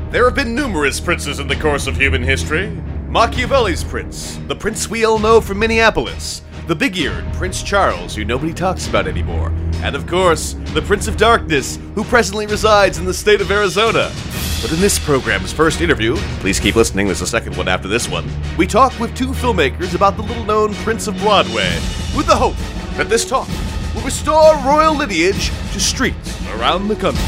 There have been numerous princes in the course of human history. Machiavelli's prince, the prince we all know from Minneapolis, the big-eared Prince Charles, who nobody talks about anymore, and of course, the Prince of Darkness, who presently resides in the state of Arizona. But in this program's first interview, please keep listening, there's a second one after this one, we talk with two filmmakers about the little-known Prince of Broadway, with the hope that this talk will restore royal lineage to streets around the country.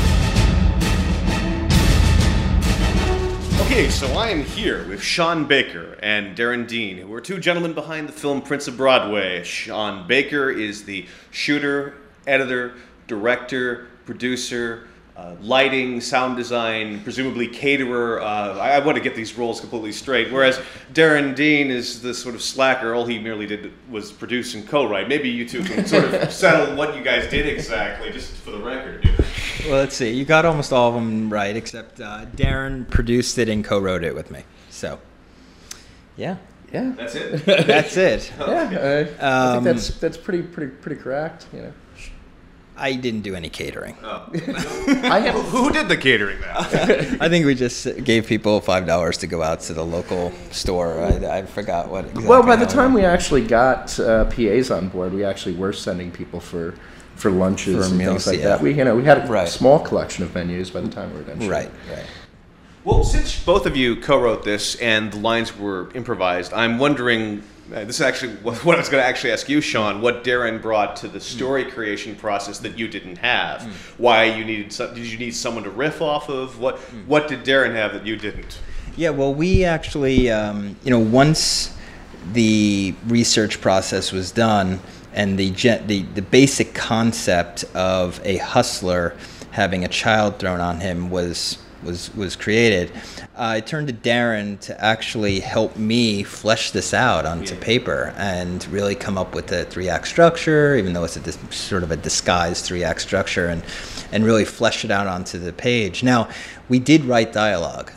Okay, so I am here with Sean Baker and Darren Dean, who are two gentlemen behind the film Prince of Broadway. Sean Baker is the shooter, editor, director, producer, lighting, sound design, presumably caterer. I want to get these roles completely straight. Whereas Darren Dean is the sort of slacker. All he merely did was produce and co-write. Maybe you two can sort of settle what you guys did exactly, just for the record. Well, let's see. You got almost all of them right, except Darren produced it and co-wrote it with me. So, yeah. Yeah. That's it? That's it. Yeah. I think that's pretty correct, you know. I didn't do any catering. Oh. Who did the catering then? I think we just gave people $5 to go out to the local store. I forgot what exactly. Well, by the time we actually got PAs on board, we actually were sending people for lunches and meals, things like yeah. that. We had a small collection of menus by the time we were done. Right. Well, since both of you co-wrote this and the lines were improvised, I'm wondering, this is actually what I was going to actually ask you, Sean, what Darren brought to the story creation process that you didn't have. Why you needed, did you need someone to riff off of? What did Darren have that you didn't? Yeah, well, we actually, once the research process was done and the basic concept of a hustler having a child thrown on him was created, I turned to Darren to actually help me flesh this out onto paper and really come up with a 3-act structure, even though it's sort of a disguised 3-act structure, and really flesh it out onto the page. Now, we did write dialogue,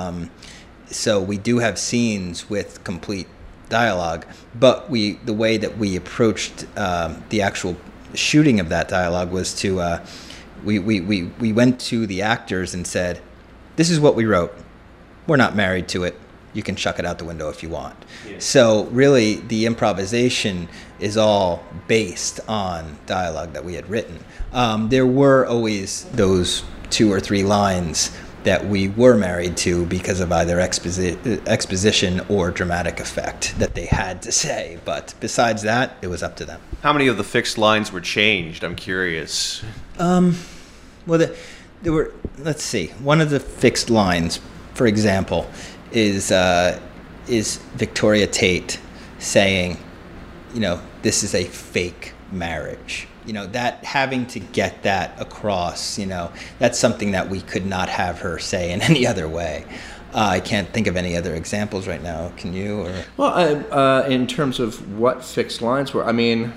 so we do have scenes with complete dialogue, but the way that we approached the actual shooting of that dialogue was to we went to the actors and said, this is what we wrote. We're not married to it. You can chuck it out the window if you want. Yeah. So really, the improvisation is all based on dialogue that we had written. There were always those 2 or 3 lines that we were married to because of either exposition or dramatic effect that they had to say. But besides that, it was up to them. How many of the fixed lines were changed? I'm curious. Well, there were, let's see, one of the fixed lines, for example, is Victoria Tate saying, this is a fake marriage. That having to get that across, that's something that we could not have her say in any other way. I can't think of any other examples right now. Can you? Or? Well, in terms of what fixed lines were,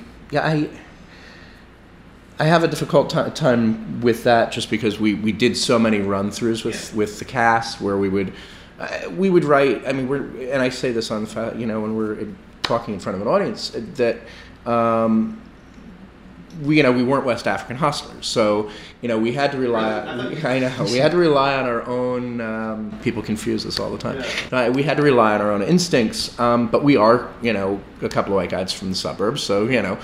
I have a difficult time with that just because we did so many run-throughs with the cast where we would write. And I say this on when we're talking in front of an audience that we weren't West African hustlers, so we had to rely. We had to rely on our own. People confuse this all the time. We had to rely on our own instincts, but we are a couple of white guys from the suburbs, so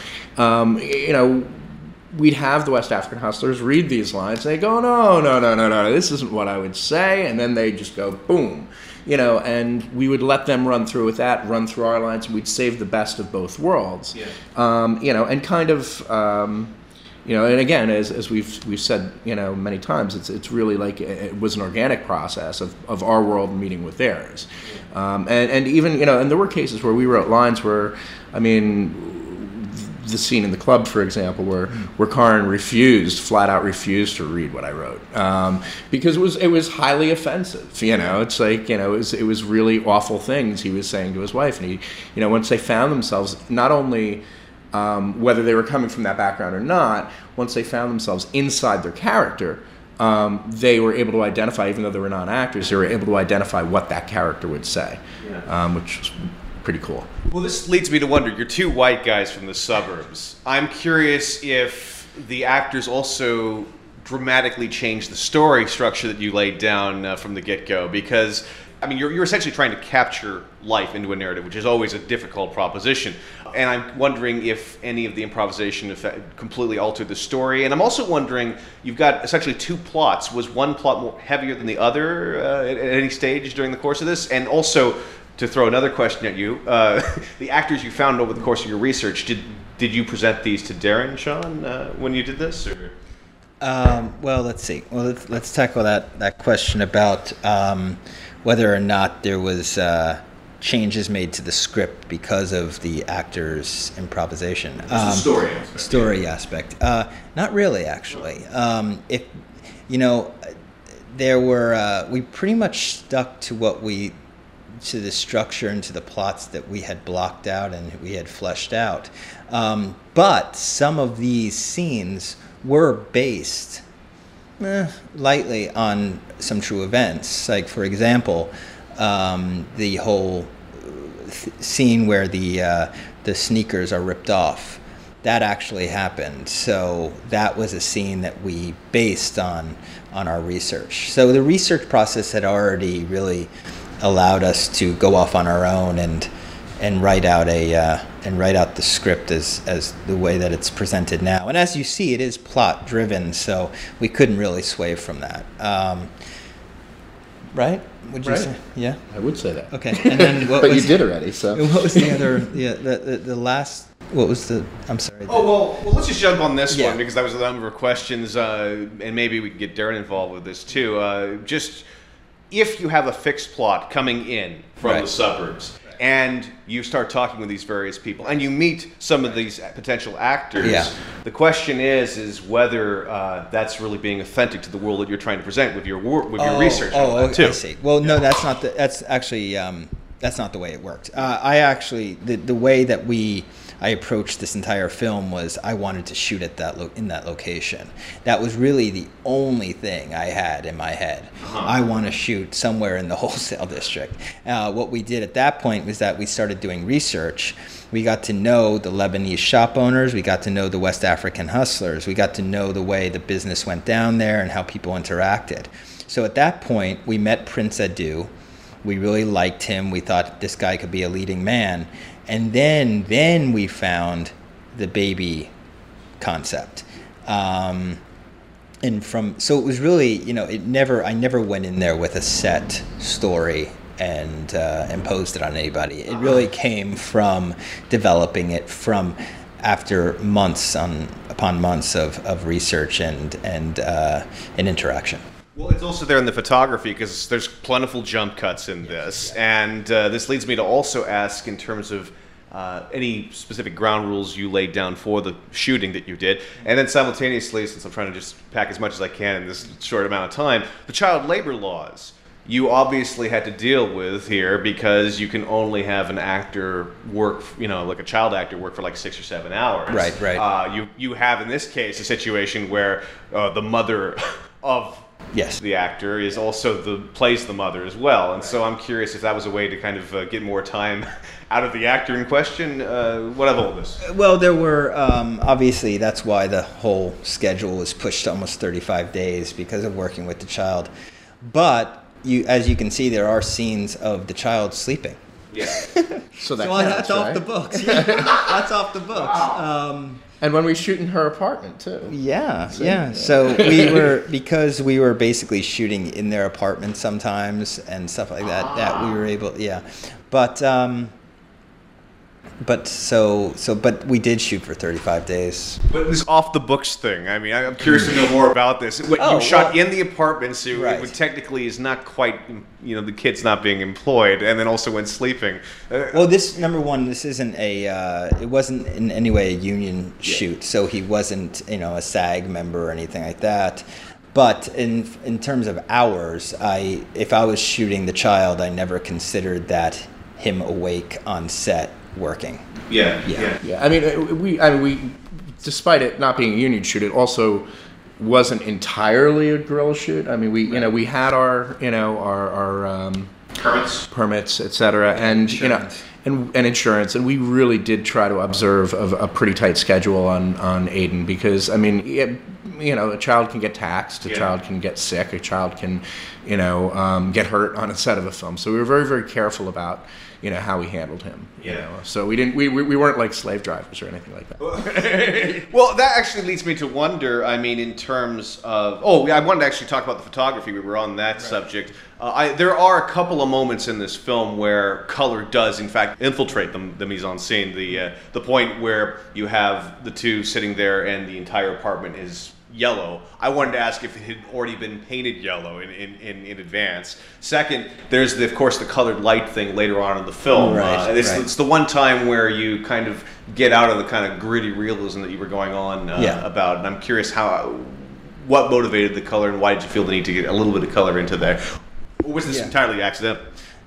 we'd have the West African hustlers read these lines, and they go, no, this isn't what I would say, and then they just go, boom, and we would let them run through our lines, and we'd save the best of both worlds, and kind of, and again, as we've said, many times, it's really like it was an organic process of our world meeting with theirs, and even, and there were cases where we wrote lines where, the scene in the club, for example, where Karin flat out refused to read what I wrote because it was highly offensive. It's like it was really awful things he was saying to his wife, and he, once they found themselves not only whether they were coming from that background or not, once they found themselves inside their character, they were able to identify, even though they were non-actors, they were able to identify what that character would say, which was pretty cool. Well, this leads me to wonder, you're two white guys from the suburbs. I'm curious if the actors also dramatically change the story structure that you laid down from the get-go? Because, I mean, you're essentially trying to capture life into a narrative, which is always a difficult proposition. And I'm wondering if any of the improvisation completely altered the story. And I'm also wondering, you've got essentially two plots. Was one plot more heavier than the other at any stage during the course of this? And also, to throw another question at you, the actors you found over the course of your research, did you present these to Darren, Sean, when you did this? Or? Well, let's see. Well, let's tackle that question about whether or not there was changes made to the script because of the actors' improvisation. The story aspect. Story aspect. Not really, actually. If there were we pretty much stuck to to the structure and to the plots that we had blocked out and we had fleshed out. But some of these scenes were based lightly on some true events. Like, for example, the whole scene where the sneakers are ripped off, that actually happened. So that was a scene that we based on our research. So the research process had already really allowed us to go off on our own and write out the script as the way that it's presented now. And as you see, it is plot driven, so we couldn't really sway from that. Right? Would you Right. say? Yeah. I would say that. Okay. And then what But was, you did already, so. What was the other? Yeah. The last. What was the? I'm sorry. Oh, well, let's just jump on this Yeah. one, because that was a number of questions, and maybe we can get Darren involved with this too. Just if you have a fixed plot coming in from Right. the suburbs, and you start talking with these various people, and you meet some of these potential actors, Yeah. the question is whether that's really being authentic to the world that you're trying to present with your research. and all that, too. I see. Well, no, that's actually that's not the way it worked. I actually the way that I approached this entire film was I wanted to shoot at in that location. That was really the only thing I had in my head. I want to shoot somewhere in the wholesale district. What we did at that point was that we started doing research. We got to know the Lebanese shop owners. We got to know the West African hustlers. We got to know the way the business went down there and how people interacted. So at that point, we met Prince Adu. We really liked him. We thought this guy could be a leading man. And then we found the baby concept. So it was really, I never went in there with a set story and imposed it on anybody. It really came from developing it from after months upon months of research and interaction. Well, it's also there in the photography, because there's plentiful jump cuts in this. And this leads me to also ask, in terms of any specific ground rules you laid down for the shooting that you did. And then simultaneously, since I'm trying to just pack as much as I can in this short amount of time, the child labor laws you obviously had to deal with here, because you can only have an actor work, like a child actor work for like 6 or 7 hours. Right. You have, in this case, a situation where the mother of Yes. the actor is also plays the mother as well, and so I'm curious if that was a way to kind of get more time out of the actor in question. What of all this? Well, there were obviously that's why the whole schedule was pushed to almost 35 days because of working with the child. But as you can see, there are scenes of the child sleeping. Yeah. So That's counts, off right? the books. Yeah, that's off the books. And when we shoot in her apartment, too. Yeah. So because we were basically shooting in their apartment sometimes and stuff like that. That we were able, yeah. But we did shoot for 35 days. But this off the books thing, I mean, I'm curious to know more about this. You shot in the apartment, so Right. it technically is not quite, the kid's not being employed, and then also when sleeping. Well, this isn't it wasn't in any way a union shoot, so he wasn't, a SAG member or anything like that. But in terms of hours, if I was shooting the child, I never considered that him awake on set working. Yeah. Yeah, I mean, we, despite it not being a union shoot, it also wasn't entirely a guerrilla shoot. I mean, we had our permits, et cetera, and Insurance. and insurance, and we really did try to observe a pretty tight schedule on Aiden, because I mean, a child can get taxed, a child can get sick, a child can, get hurt on a set of a film. So we were very, very careful about, how we handled him. So we weren't like slave drivers or anything like that. Well, that actually leads me to wonder. I mean, in terms of I wanted to actually talk about the photography. We were on that subject. There are a couple of moments in this film where color does, in fact, infiltrate the mise-en-scene. The point where you have the two sitting there and the entire apartment is yellow. I wanted to ask if it had already been painted yellow in advance. Second, there's of course the colored light thing later on in the film. It's the one time where you kind of get out of the kind of gritty realism that you were going on about. And I'm curious what motivated the color, and why did you feel the need to get a little bit of color into there? Or was this entirely accidental?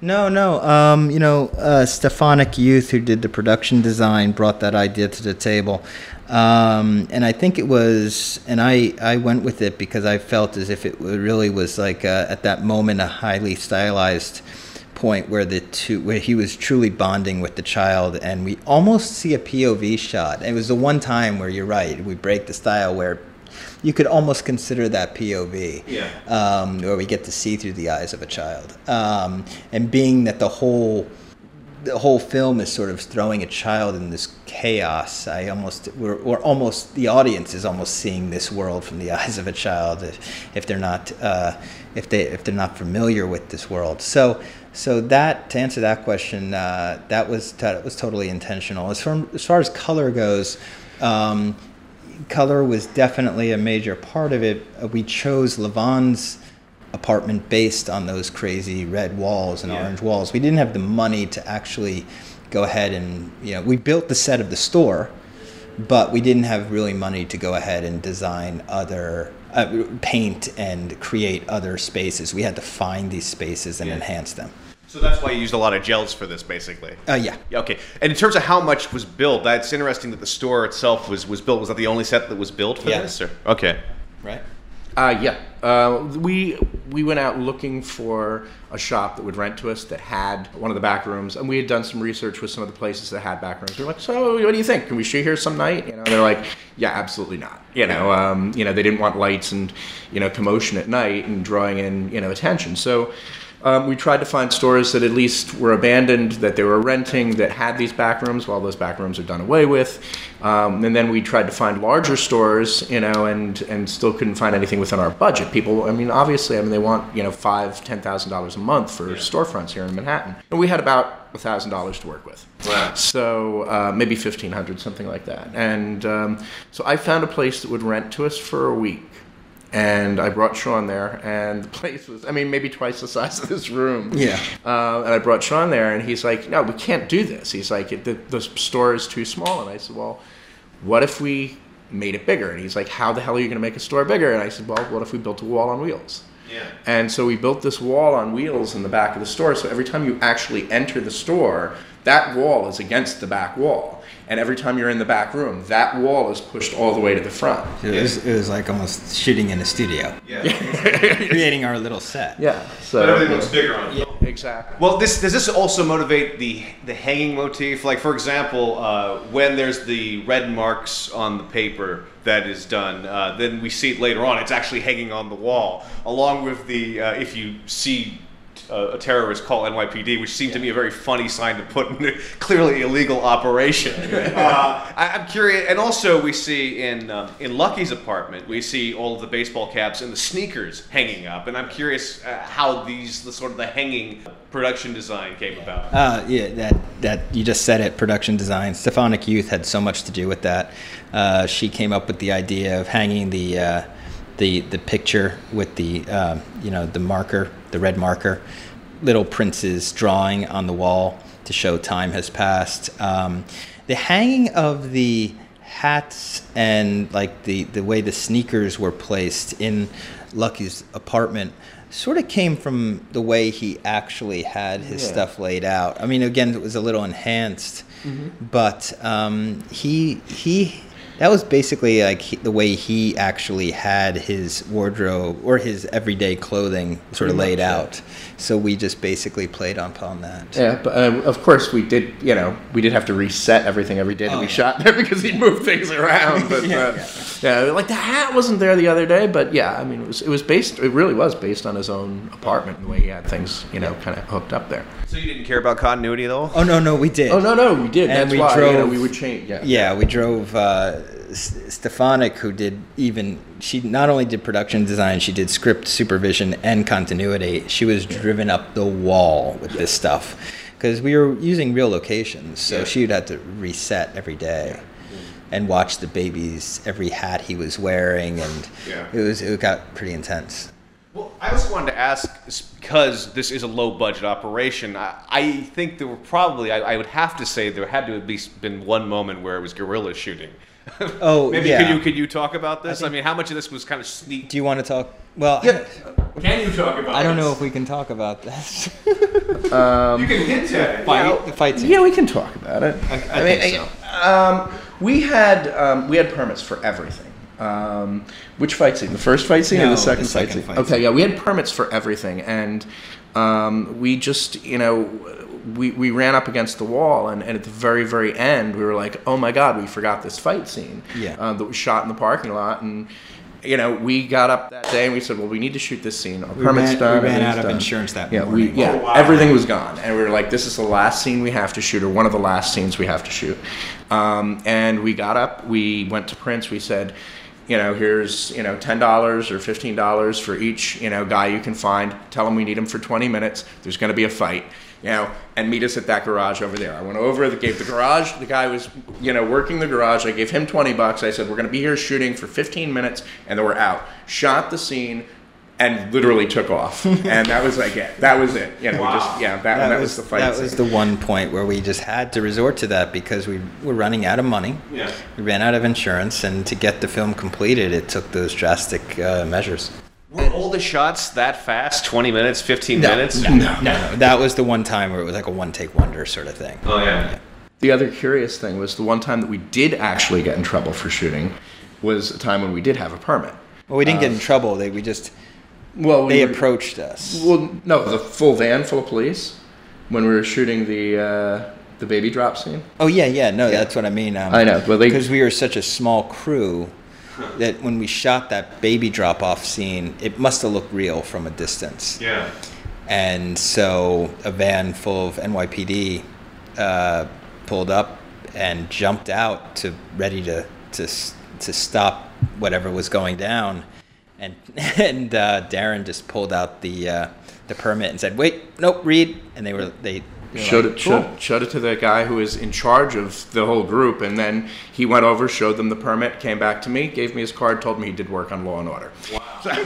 No. Stefanik Youth, who did the production design, brought that idea to the table. And I think it was, and I went with it because I felt as if it really was like at that moment a highly stylized point where where he was truly bonding with the child, and we almost see a POV shot. It was the one time where you're right, we break the style where you could almost consider that POV, where we get to see through the eyes of a child. And being that the whole film is sort of throwing a child in this chaos, we're almost the audience is almost seeing this world from the eyes of a child if they're not if they're not familiar with this world. So that, to answer that question, that was totally intentional. As far as color goes. Color was definitely a major part of it. We chose Levon's apartment based on those crazy red walls and orange walls. We didn't have the money to actually go ahead and, we built the set of the store, but we didn't have really money to go ahead and design other, paint and create other spaces. We had to find these spaces and enhance them. So that's why you used a lot of gels for this, basically. Yeah. Okay. And in terms of how much was built, that's interesting that the store itself was built. Was that the only set that was built for this? Or? Okay. Right. We went out looking for a shop that would rent to us that had one of the back rooms, and we had done some research with some of the places that had back rooms. We were like, so what do you think? Can we shoot here some night? They're like, yeah, absolutely not. They didn't want lights and commotion at night and drawing in attention. So. We tried to find stores that at least were abandoned, that they were renting, that had these back rooms while those back rooms are done away with. And then we tried to find larger stores, and still couldn't find anything within our budget. People, obviously, they want, $5,000, $10,000 a month for storefronts here in Manhattan. And we had about $1,000 to work with. Wow. So maybe $1,500, something like that. And so I found a place that would rent to us for a week. And I brought Sean there, and the place was, maybe twice the size of this room. Yeah. And I brought Sean there, and he's like, no, we can't do this. He's like, the store is too small. And I said, well, what if we made it bigger? And he's like, how the hell are you going to make a store bigger? And I said, well, what if we built a wall on wheels? Yeah. And so we built this wall on wheels in the back of the store. So every time you actually enter the store, that wall is against the back wall. And every time you're in the back room, that wall is pushed all the way to the front. It was like almost shooting in a studio. Yeah. Creating our little set. Yeah. So but everything looks bigger on film. Exactly. Well, does this also motivate the hanging motif? Like, for example, when there's the red marks on the paper that is done, then we see it later on. It's actually hanging on the wall, along with the if you see a terrorist call NYPD, which seemed to me a very funny sign to put in a clearly illegal operation. I'm curious, and also we see in Lucky's apartment, we see all of the baseball caps and the sneakers hanging up, and I'm curious how the hanging production design came about. That you just said it, production design. Stefanik Youth had so much to do with that. She came up with the idea of hanging the picture with the marker, the red marker, Little Prince's drawing on the wall to show time has passed. The hanging of the hats and like the way the sneakers were placed in Lucky's apartment sort of came from the way he actually had his stuff laid out. Again, it was a little enhanced, but he That was basically like the way he actually had his wardrobe or his everyday clothing sort of laid out. So we just basically played upon that. Yeah, but of course we did have to reset everything every day that we shot there because he'd move things around. But like the hat wasn't there the other day, but yeah, I mean it really was based on his own apartment and the way he had things, kind of hooked up there. So you didn't care about continuity at all? Oh no, we did. Oh no, we did. And that's we why drove, we would change. We drove Stefanik, who she not only did production design, she did script supervision and continuity. She was driven up the wall with this stuff because we were using real locations, so she would have to reset every day and watch the baby's every hat he was wearing, and it got pretty intense. Well, I also wanted to ask, because this is a low-budget operation, I think there were probably, I would have to say, there had to have at least been one moment where it was guerrilla shooting. Oh, maybe yeah. Could you talk about this? I mean, how much of this was kind of sneak? Do you want to talk? Well, Can you talk about I don't this? know if we can talk about this. You can hint at it. The fight scene. Yeah, we can talk about it. I think so. We had permits for everything. Which fight scene? The first fight scene or No, the second the fight second scene? fight Okay, yeah, we had permits for everything, and we just, we ran up against the wall, and at the very, very end, we were like, oh my God, we forgot this fight scene that was shot in the parking lot, and we got up that day and we said, well, we need to shoot this scene. Our permit's done. We ran out everything's of done. insurance that Yeah, morning. everything was gone, and we were like, this is the last scene we have to shoot, or one of the last scenes we have to shoot. And we got up, we went to Prince, we said, here's $10 or $15 for each guy you can find. Tell them we need him for 20 minutes. There's going to be a fight. And meet us at that garage over there. I went over, gave the garage, the guy was, working the garage. I gave him $20. I said, we're going to be here shooting for 15 minutes, and then we're out. Shot the scene, and literally took off. And that was like it. That was it. Wow. That was the fight That scene. was the one point where we just had to resort to that because we were running out of money. Yeah. We ran out of insurance, and to get the film completed, it took those drastic measures. Were all the shots that fast? 20 minutes, 15 minutes? No. That was the one time where it was like a one-take wonder sort of thing. Oh, yeah. The other curious thing was the one time that we did actually get in trouble for shooting was a time when we did have a permit. Well, we didn't get in trouble. They approached us. Well, no, the full van full of police when we were shooting the baby drop scene. Oh yeah. No, that's what I mean. I know, but because we were such a small crew that when we shot that baby drop off scene, it must have looked real from a distance. Yeah. And so a van full of NYPD pulled up and jumped out ready to stop whatever was going down, and Darren just pulled out the permit and said, "Wait, nope, read." And they were showed like, it "Cool." showed it to the guy who was in charge of the whole group, and then he went over, showed them the permit, came back to me, gave me his card, told me he did work on Law and Order. Wow.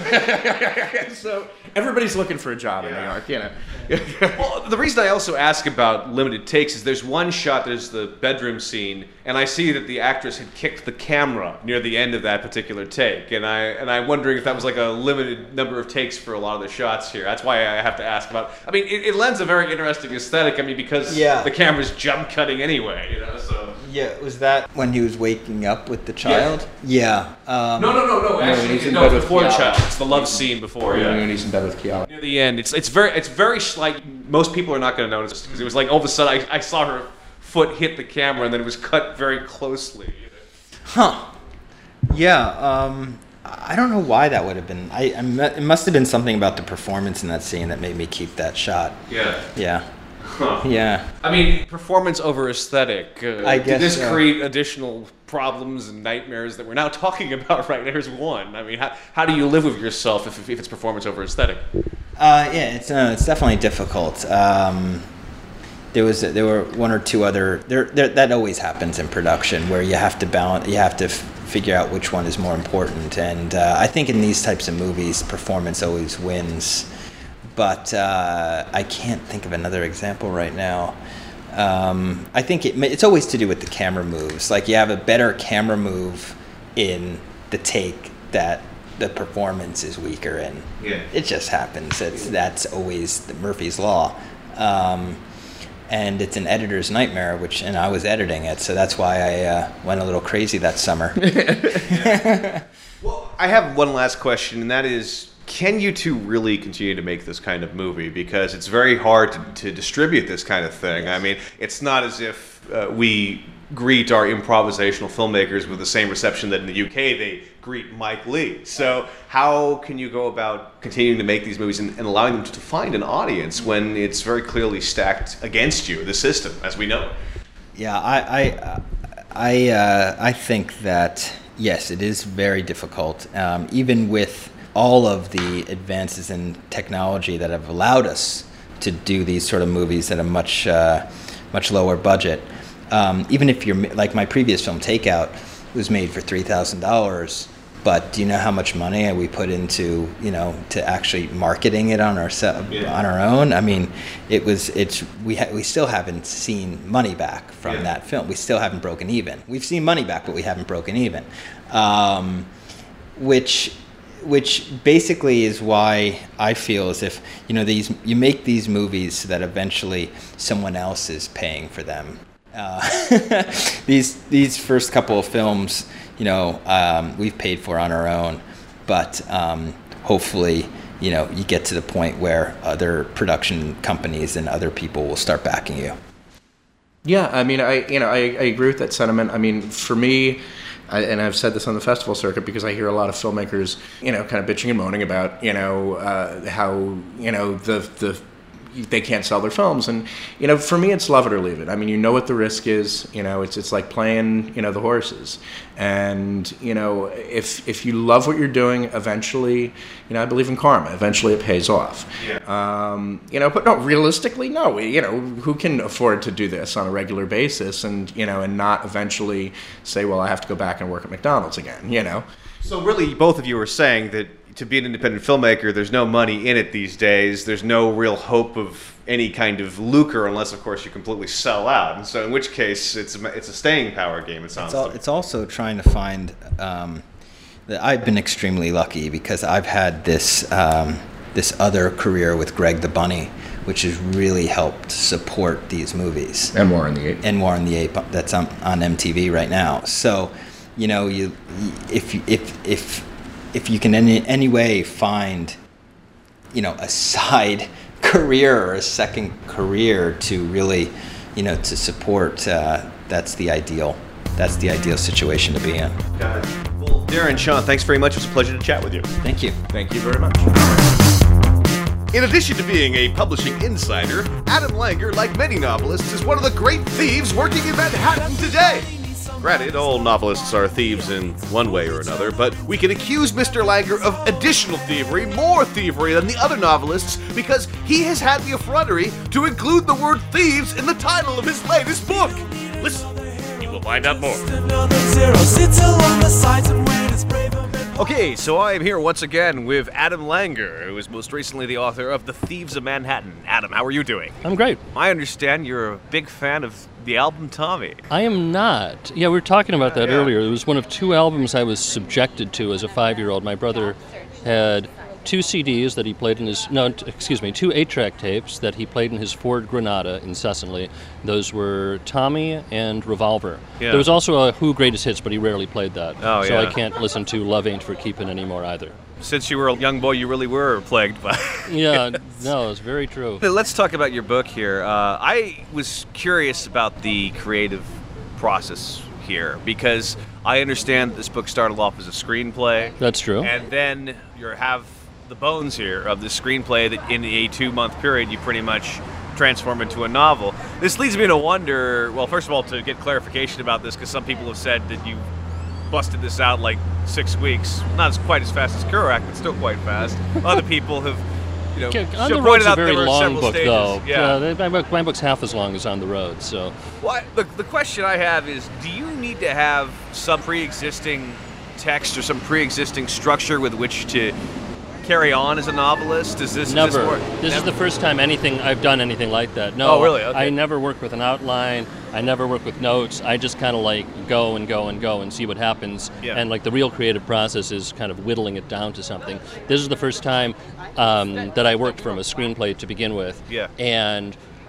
So everybody's looking for a job in New York, Well, the reason I also ask about limited takes is there's one shot, there's the bedroom scene, and I see that the actress had kicked the camera near the end of that particular take, and I'm wondering if that was like a limited number of takes for a lot of the shots here. That's why I have to ask about. I mean, it lends a very interesting aesthetic. I mean, because the camera's jump cutting anyway, So. Yeah, was that when he was waking up with the child? Yeah. No. Actually, he's in no, bed it's with before the Kiara. child. It's the love scene before. When he's in bed with Kiara. Near the end, it's very slight. Most people are not going to notice because it was like all of a sudden I saw her foot hit the camera and then it was cut very closely. Huh. Yeah. I don't know why that would have been. It must have been something about the performance in that scene that made me keep that shot. Yeah. Yeah. Huh. Yeah. I mean, performance over aesthetic. I guess did this so. create additional problems and nightmares that we're now talking about? Right, there's one. I mean, how do you live with yourself if it's performance over aesthetic? Yeah, it's definitely difficult. There were one or two other that always happens in production where you have to balance. You have to figure out which one is more important. And I think in these types of movies, performance always wins. But I can't think of another example right now. I think it's always to do with the camera moves. Like you have a better camera move in the take that the performance is weaker in. Yeah. It just happens. That's always the Murphy's Law. and it's an editor's nightmare, and I was editing it, so that's why I went a little crazy that summer. Well, I have one last question, and that is, can you two really continue to make this kind of movie? Because it's very hard to distribute this kind of thing. I mean, it's not as if we greet our improvisational filmmakers with the same reception that in the UK they greet Mike Leigh. So how can you go about continuing to make these movies and allowing them to find an audience when it's very clearly stacked against you, the system, as we know? Yeah, I think that, yes, it is very difficult, even with all of the advances in technology that have allowed us to do these sort of movies at a much lower budget. Even if you're, like my previous film, Takeout, was made for $3,000, but do you know how much money we put into, to actually marketing it on our own? I mean, we still haven't seen money back from that film. We still haven't broken even. We've seen money back, but we haven't broken even. Which basically is why I feel as if you make these movies so that eventually someone else is paying for them. These first couple of films, we've paid for on our own, but hopefully, you get to the point where other production companies and other people will start backing you. Yeah, I mean, I agree with that sentiment. I mean, for me, and I've said this on the festival circuit because I hear a lot of filmmakers, kind of bitching and moaning about, how, they can't sell their films. And, for me, it's love it or leave it. I mean, what the risk is, it's like playing, the horses. And, if you love what you're doing, eventually, I believe in karma. Eventually it pays off. Yeah. But no, realistically, no. Who can afford to do this on a regular basis and, and not eventually say, well, I have to go back and work at McDonald's again, So really, both of you are saying that to be an independent filmmaker, there's no money in it these days. There's no real hope of any kind of lucre unless, of course, you completely sell out. And so in which case, it's a staying power game, it sounds like. It's also trying to find... that I've been extremely lucky because I've had this other career with Greg the Bunny, which has really helped support these movies. And War on the Ape. And War on the Ape, that's on MTV right now. So, if you can in any way find, a side career or a second career to really, to support, that's the ideal situation to be in. Got it. Well, Darren, Sean, thanks very much. It was a pleasure to chat with you. Thank you. Thank you very much. In addition to being a publishing insider, Adam Langer, like many novelists, is one of the great thieves working in Manhattan today. Granted, all novelists are thieves in one way or another, but we can accuse Mr. Langer of additional thievery, more thievery than the other novelists, because he has had the effrontery to include the word thieves in the title of his latest book. Listen, you will find out more. Okay, so I am here once again with Adam Langer, who is most recently the author of The Thieves of Manhattan. Adam, how are you doing? I'm great. I understand you're a big fan of the album Tommy. I am not. Yeah, we were talking about that earlier. It was one of two albums I was subjected to as a 5-year-old. My brother had 2 CDs that he played in his, 2 8-track tapes that he played in his Ford Granada incessantly. Those were Tommy and Revolver. Yeah. There was also a Who Greatest Hits, but he rarely played that. Oh, so I can't listen to Love Ain't For Keepin' anymore either. Since you were a young boy, you really were plagued by Yeah, no, it's very true. Let's talk about your book here. I was curious about the creative process here because I understand that this book started off as a screenplay. That's true. And then you have the bones here of the screenplay that in a 2-month period you pretty much transform into a novel. This leads me to wonder, well, first of all, to get clarification about this, because some people have said that you busted this out like 6 weeks. Not as quite as fast as Kerouac, but still quite fast. Other people have, On the Road's a very long book, stages. Though. Yeah. My book's half as long as On the Road, so. Well, the question I have is, do you need to have some pre-existing text or some pre-existing structure with which to carry on as a novelist? Never. This is the first time I've done anything like that. No, oh, really? Okay. I never work with an outline. I never work with notes. I just kind of go and go and go and see what happens. Yeah. And the real creative process is kind of whittling it down to something. This is the first time that I worked from a screenplay to begin with. Yeah. And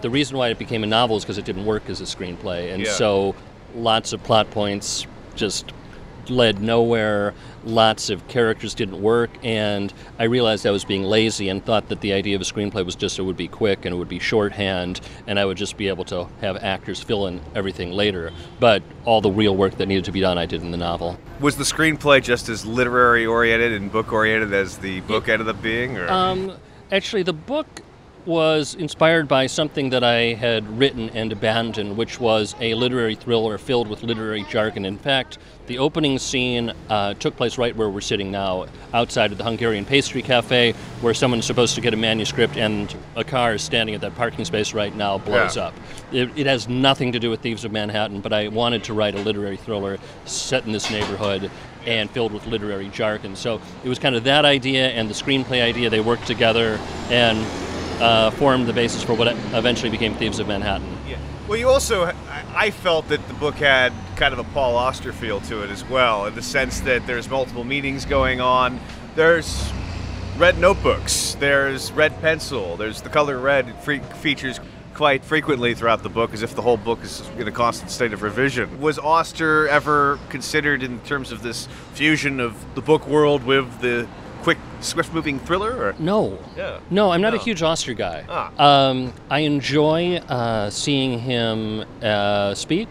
the reason why it became a novel is because it didn't work as a screenplay, and Yeah. so lots of plot points just led nowhere, lots of characters didn't work, and I realized I was being lazy and thought that the idea of a screenplay was just it would be quick and it would be shorthand and I would just be able to have actors fill in everything later. But all the real work that needed to be done I did in the novel. Was the screenplay just as literary oriented and book oriented as the book ended up being? Or? Actually, the book was inspired by something that I had written and abandoned, which was a literary thriller filled with literary jargon. In fact, the opening scene took place right where we're sitting now, outside of the Hungarian Pastry Cafe, where someone's supposed to get a manuscript and a car standing at that parking space right now blows Yeah. up. It has nothing to do with Thieves of Manhattan, but I wanted to write a literary thriller set in this neighborhood and filled with literary jargon. So it was kind of that idea and the screenplay idea, they worked together and formed the basis for what eventually became Thieves of Manhattan. Yeah. Well, you also, I felt that the book had kind of a Paul Auster feel to it as well, in the sense that there's multiple meanings going on. There's red notebooks, there's red pencil, there's the color red features quite frequently throughout the book, as if the whole book is in a constant state of revision. Was Auster ever considered in terms of this fusion of the book world with the quick, swift-moving thriller? Or? No. Yeah. No, I'm not a No. huge Auster guy. Ah. I enjoy seeing him speak.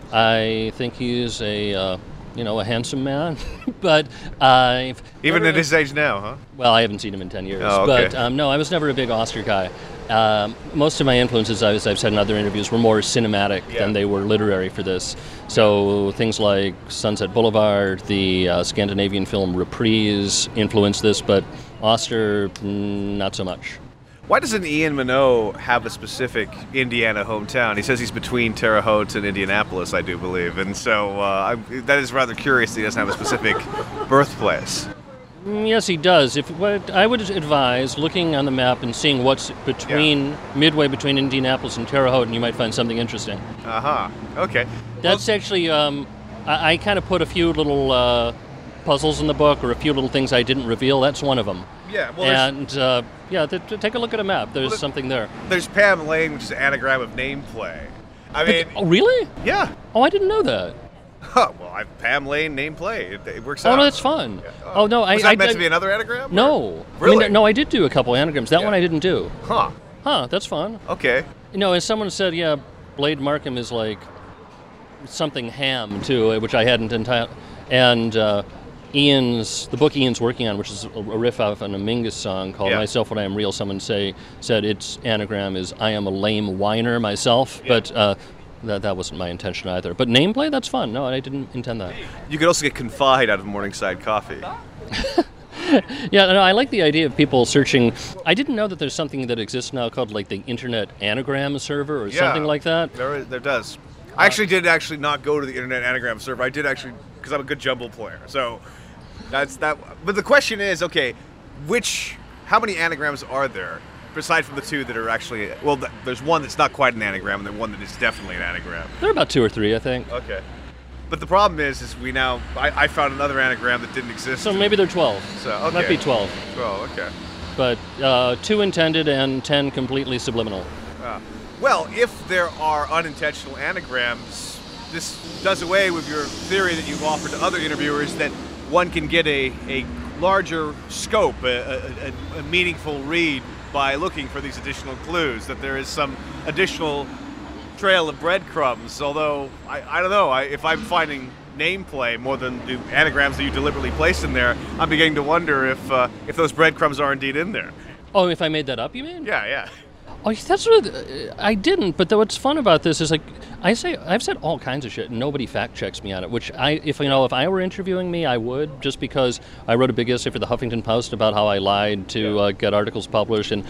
I think he's a handsome man, but Even at his age now, huh? well, I haven't seen him in 10 years. Oh, okay. But no, I was never a big Auster guy. Most of my influences, as I've said in other interviews, were more cinematic Yeah. than they were literary for this. So things like Sunset Boulevard, the Scandinavian film Reprise influenced this, but Auster, not so much. Why doesn't Ian Minot have a specific Indiana hometown? He says he's between Terre Haute and Indianapolis, I do believe, and so that is rather curious that he doesn't have a specific birthplace. Yes, he does. What I would advise looking on the map and seeing what's midway between Indianapolis and Terre Haute, and you might find something interesting. Okay. That's actually, I kind of put a few little puzzles in the book, or a few little things I didn't reveal. That's one of them. Yeah, well, take a look at a map. There's something there. There's Pam Lane, which is an anagram of name play. I mean, Oh, really? yeah. Oh, I didn't know that. Huh, well, Pam Lane name play. It works out. Oh, no, that's fun. Oh, no, Was that meant to be another anagram? or- No. Really? No, I did do a couple anagrams. That Yeah. one I didn't do. Huh. Huh, that's fun. Okay. As someone said, Blade Markham is like something ham too, which I hadn't entirely. And the book Ian's working on, which is a riff off an Mingus song called Yeah. "Myself When I Am Real." Someone said its anagram is "I am a lame whiner myself," but that wasn't my intention either. But nameplay, that's fun. No, I didn't intend that. You could also get Confide out of Morningside Coffee. Yeah, no, I like the idea of people searching. I didn't know that there's something that exists now called like the Internet Anagram Server or something like that. There does. I did not go to the Internet Anagram Server. I did actually, because I'm a good jumble player. So that's that. But the question is, okay, how many anagrams are there? Aside from the two that are actually, there's one that's not quite an anagram, and then one that is definitely an anagram. There are about 2 or 3, I think. Okay. But the problem is I found another anagram that didn't exist. So maybe they're 12. So, okay. Might be 12. Oh, okay. But 2 intended and 10 completely subliminal. Well, if there are unintentional anagrams, this does away with your theory that you've offered to other interviewers that one can get a larger scope, a meaningful read by looking for these additional clues, that there is some additional trail of breadcrumbs. Although, I don't know, if I'm finding nameplay more than the anagrams that you deliberately placed in there, I'm beginning to wonder if those breadcrumbs are indeed in there. Oh, if I made that up, you mean? Yeah. Oh, that's what I didn't. But what's fun about this is like I've said all kinds of shit, and nobody fact checks me on it. Which if I were interviewing me, I would, just because I wrote a big essay for the Huffington Post about how I lied to get articles published, and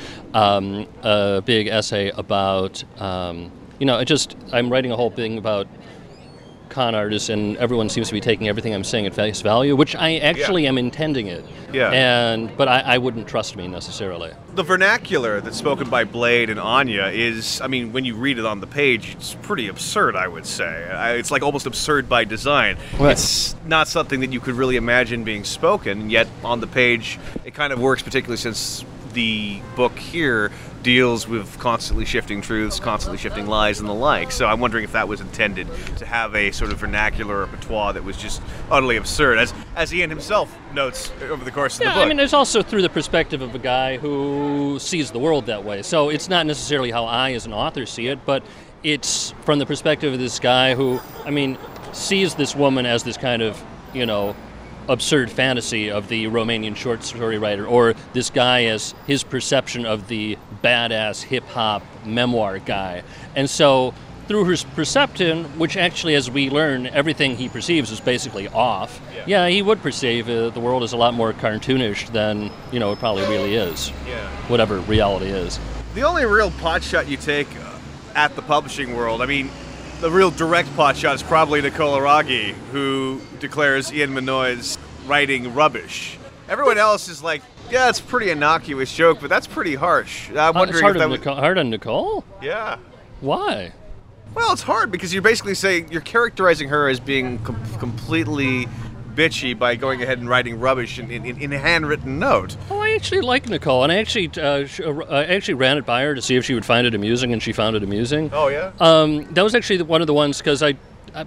a big essay about I'm writing a whole thing about con artists, and everyone seems to be taking everything I'm saying at face value, which I actually am intending it. Yeah. But I wouldn't trust me necessarily. The vernacular that's spoken by Blade and Anya is, when you read it on the page, it's pretty absurd, I would say. It's like almost absurd by design. Right. It's not something that you could really imagine being spoken, yet on the page it kind of works, particularly since the book here deals with constantly shifting truths, constantly shifting lies, and the like. So I'm wondering if that was intended to have a sort of vernacular or patois that was just utterly absurd, as Ian himself notes over the course of the book. I mean, it's also through the perspective of a guy who sees the world that way. So it's not necessarily how I, as an author, see it, but it's from the perspective of this guy who, I mean, sees this woman as this kind of, absurd fantasy of the Romanian short story writer, or this guy as his perception of the badass hip-hop memoir guy. And so through his perception, which actually, as we learn, everything he perceives is basically off, he would perceive the world as a lot more cartoonish than, it probably really is, whatever reality is. The only real pot shot you take at the publishing world, I mean, the real direct pot shot is probably Nicole Aragi, who declares Ian Minoy's writing rubbish. Everyone else is like, yeah, it's a pretty innocuous joke, but that's pretty harsh. I'm wondering if that was hard on Nicole? Yeah. Why? Well, it's hard because you're basically saying you're characterizing her as being completely bitchy by going ahead and writing rubbish in a handwritten note. Oh, I actually like Nicole, and I actually ran it by her to see if she would find it amusing, and she found it amusing. Oh, yeah? That was actually one of the ones, because I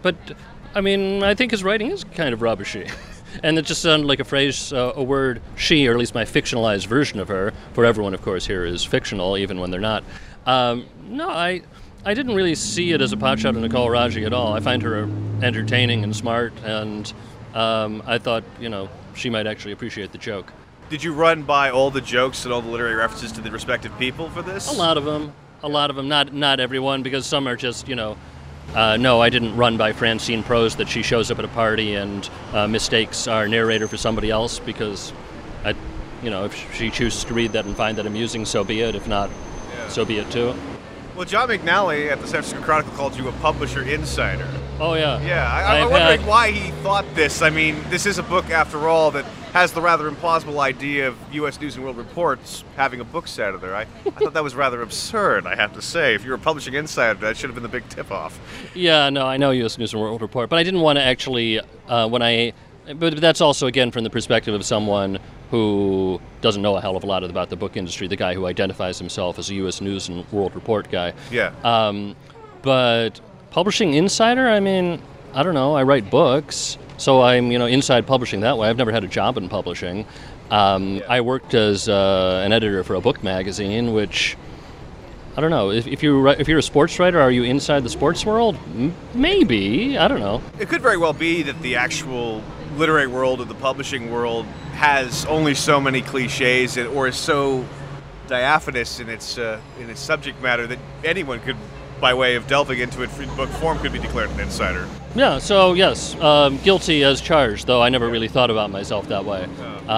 think his writing is kind of rubbishy. And it just sounded like a word, she, or at least my fictionalized version of her, for everyone, of course, here is fictional, even when they're not. No, I didn't really see it as a potshot of Nicole Aragi at all. I find her entertaining and smart, and I thought, she might actually appreciate the joke. Did you run by all the jokes and all the literary references to the respective people for this? A lot of them, not everyone, because some are just, no, I didn't run by Francine Prose that she shows up at a party and mistakes our narrator for somebody else, because, if she chooses to read that and find that amusing, so be it. If not, so be it too. Well, John McNally at the San Francisco Chronicle called you a publisher insider. Oh, yeah. Yeah, I'm wondering why he thought this. I mean, this is a book, after all, that has the rather implausible idea of U.S. News and World Reports having a book Saturday. I thought that was rather absurd, I have to say. If you're a publishing insider, that should have been the big tip-off. Yeah, no, I know U.S. News and World Report, but I didn't want to actually, but that's also, again, from the perspective of someone who doesn't know a hell of a lot about the book industry, the guy who identifies himself as a U.S. News and World Report guy. Yeah. But publishing insider, I mean, I don't know, I write books, so I'm, inside publishing that way. I've never had a job in publishing. I worked as an editor for a book magazine, which, I don't know, if you're a sports writer, are you inside the sports world? Maybe, I don't know. It could very well be that the actual literary world or the publishing world has only so many cliches or is so diaphanous in its subject matter that anyone could, by way of delving into it in book form, could be declared an insider. Yeah, so yes, guilty as charged, though I never really thought about myself that way.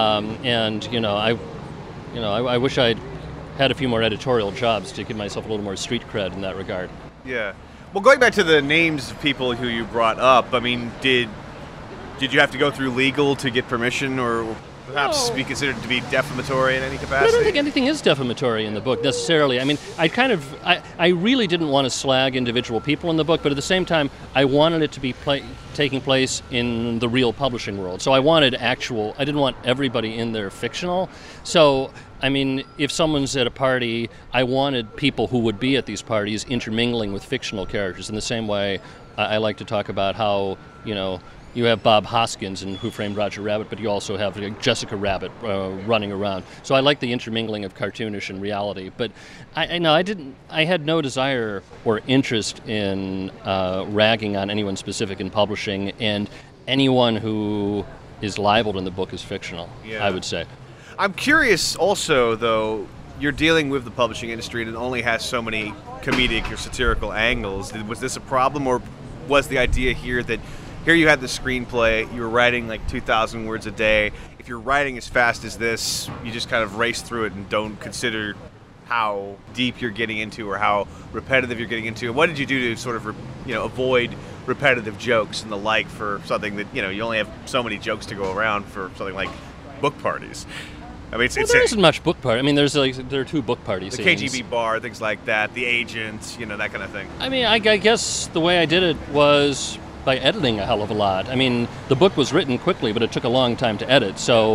I wish I'd had a few more editorial jobs to give myself a little more street cred in that regard. Yeah. Well, going back to the names of people who you brought up, I mean, did you have to go through legal to get permission, or perhaps be considered to be defamatory in any capacity? I don't think anything is defamatory in the book necessarily. I mean, I really didn't want to slag individual people in the book, but at the same time, I wanted it to be taking place in the real publishing world. So I didn't want everybody in there fictional. So, I mean, if someone's at a party, I wanted people who would be at these parties intermingling with fictional characters in the same way I like to talk about how, you have Bob Hoskins in Who Framed Roger Rabbit, but you also have Jessica Rabbit running around. So I like the intermingling of cartoonish and reality. But I had no desire or interest in ragging on anyone specific in publishing, and anyone who is libeled in the book is fictional, I would say. I'm curious also, though, you're dealing with the publishing industry and it only has so many comedic or satirical angles. Was this a problem, or was the idea here that here you had the screenplay, you were writing like 2,000 words a day. If you're writing as fast as this, you just kind of race through it and don't consider how deep you're getting into or how repetitive you're getting into. What did you do to sort of, avoid repetitive jokes and the like for something that, you only have so many jokes to go around for something like book parties? I mean, there isn't much book party. I mean, there are 2 book party scenes. The KGB bar, things like that, the agent, that kind of thing. I mean, I guess the way I did it was by editing a hell of a lot. I mean, the book was written quickly, but it took a long time to edit. So,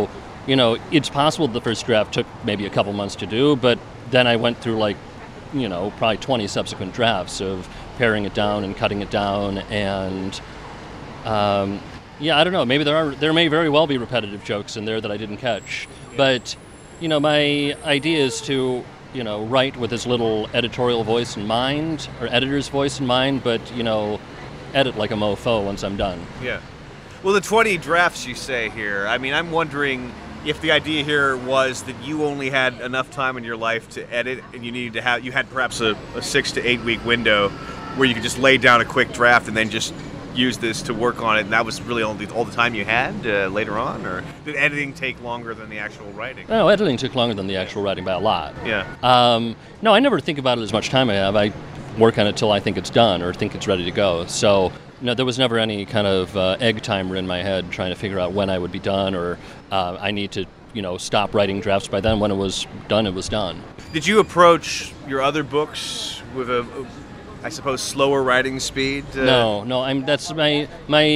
it's possible the first draft took maybe a couple months to do, but then I went through probably 20 subsequent drafts of paring it down and cutting it down, and I don't know. Maybe there may very well be repetitive jokes in there that I didn't catch, but my idea is to write with as little editorial voice in mind or editor's voice in mind, but edit like a mofo once I'm done. Yeah. Well, the 20 drafts you say here, I mean, I'm wondering if the idea here was that you only had enough time in your life to edit, and you had perhaps a 6 to 8 week window where you could just lay down a quick draft and then just use this to work on it, and that was really all the time you had later on, or did editing take longer than the actual writing? No, editing took longer than the actual writing by a lot. Yeah. No, I never think about it as much time I have. I work on it till I think it's done or think it's ready to go. So no, there was never any kind of egg timer in my head trying to figure out when I would be done, or I need to stop writing drafts by then. When it was done, it was done. Did you approach your other books with I suppose, slower writing speed? No. That's my